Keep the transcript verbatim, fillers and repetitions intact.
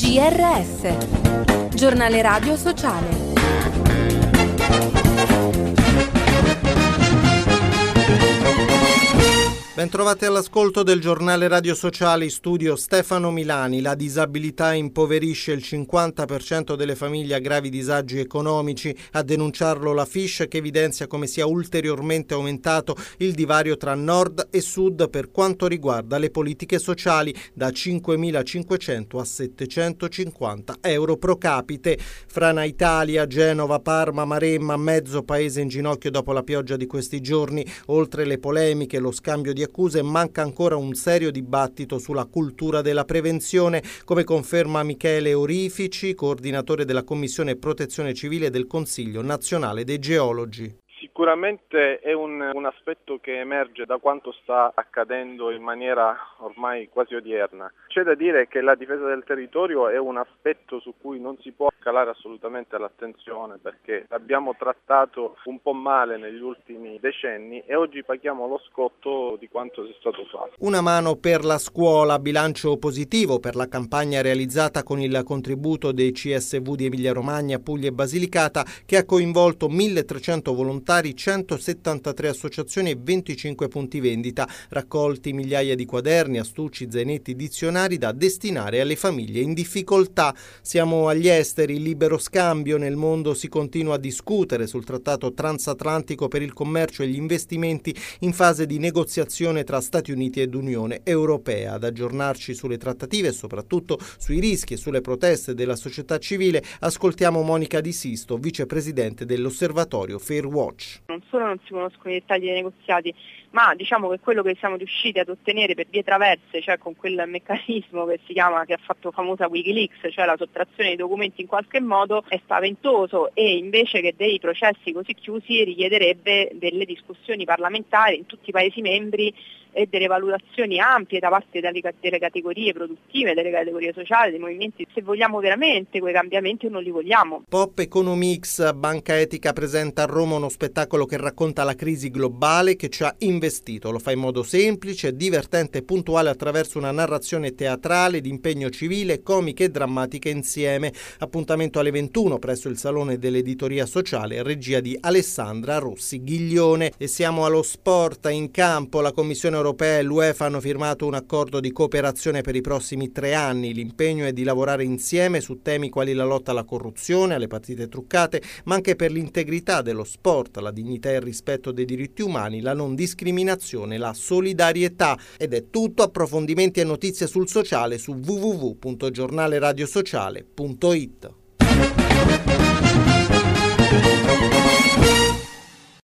G R S, Giornale Radio Sociale. Bentrovati all'ascolto del Giornale Radio Sociale, in studio Stefano Milani. La disabilità impoverisce il cinquanta per cento delle famiglie a gravi disagi economici. A denunciarlo la F I S, che evidenzia come sia ulteriormente aumentato il divario tra nord e sud per quanto riguarda le politiche sociali, da cinquemilacinquecento a settecentocinquanta euro pro capite. Frana Italia, Genova, Parma, Maremma, mezzo paese in ginocchio dopo la pioggia di questi giorni. Oltre le polemiche, lo scambio di accuse, manca ancora un serio dibattito sulla cultura della prevenzione, come conferma Michele Orifici, coordinatore della Commissione Protezione Civile del Consiglio Nazionale dei Geologi. Sicuramente è un, un aspetto che emerge da quanto sta accadendo in maniera ormai quasi odierna. C'è da dire che la difesa del territorio è un aspetto su cui non si può calare assolutamente l'attenzione, perché l'abbiamo trattato un po' male negli ultimi decenni e oggi paghiamo lo scotto di quanto sia stato fatto. Una mano per la scuola, bilancio positivo per la campagna realizzata con il contributo dei C S V di Emilia Romagna, Puglia e Basilicata, che ha coinvolto milletrecento volontari, centosettantatré associazioni e venticinque punti vendita, raccolti migliaia di quaderni, astucci, zainetti, dizionari da destinare alle famiglie in difficoltà. Siamo agli esteri, libero scambio. Nel mondo si continua a discutere sul trattato transatlantico per il commercio e gli investimenti, in fase di negoziazione tra Stati Uniti ed Unione Europea. Ad aggiornarci sulle trattative e soprattutto sui rischi e sulle proteste della società civile, ascoltiamo Monica Di Sisto, vicepresidente dell'osservatorio Fairwatch. Non solo non si conoscono i dettagli dei negoziati, ma diciamo che quello che siamo riusciti ad ottenere per vie traverse, cioè con quel meccanismo che si chiama, che ha fatto famosa Wikileaks, cioè la sottrazione dei documenti in qualche modo, è spaventoso e invece che dei processi così chiusi richiederebbe delle discussioni parlamentari in tutti i Paesi membri e delle valutazioni ampie da parte delle, delle categorie produttive, delle categorie sociali, dei movimenti, se vogliamo veramente quei cambiamenti o non li vogliamo. Pop Economics, Banca Etica presenta a Roma uno spettacolo che racconta la crisi globale che ci ha investito. Lo fa in modo semplice, divertente e puntuale attraverso una narrazione teatrale di impegno civile, comiche e drammatiche insieme. Appuntamento alle ventuno presso il Salone dell'Editoria Sociale, regia di Alessandra Rossi Ghiglione. E siamo allo sport. In campo la Commissione Europea e l'UEFA hanno firmato un accordo di cooperazione per i prossimi tre anni. L'impegno è di lavorare insieme su temi quali la lotta alla corruzione, alle partite truccate, ma anche per l'integrità dello sport, la dignità e il rispetto dei diritti umani, la non discriminazione, la solidarietà. Ed è tutto. Approfondimenti e notizie sul sociale su w w w punto giornaleradiosociale punto it.